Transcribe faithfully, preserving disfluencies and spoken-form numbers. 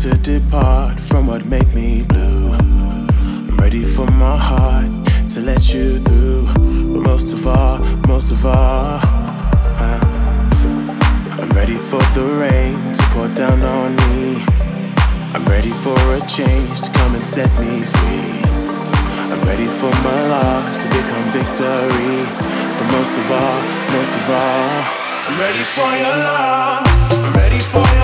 to depart from what make me blue. I'm ready for my heart to let you through. But most of all, most of all, uh, I'm ready for the rain to pour down on me. I'm ready for a change to come and set me free. I'm ready for my loss to become victory. But most of all, most of all, I'm ready for your love. I'm ready for your